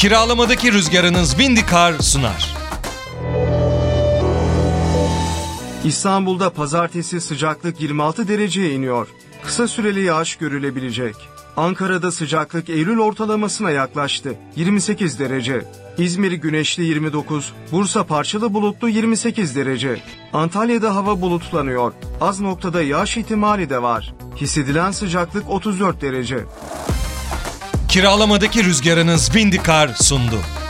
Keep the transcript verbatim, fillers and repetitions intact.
Kiralamadaki rüzgarınız Windykar sunar. İstanbul'da pazartesi sıcaklık yirmi altı dereceye iniyor. Kısa süreli yağış görülebilecek. Ankara'da sıcaklık Eylül ortalamasına yaklaştı. yirmi sekiz derece. İzmir güneşli yirmi dokuz, Bursa parçalı bulutlu yirmi sekiz derece. Antalya'da hava bulutlanıyor. Az noktada yağış ihtimali de var. Hissedilen sıcaklık otuz dört derece. Kiralamadaki rüzgarınız Windykar sundu.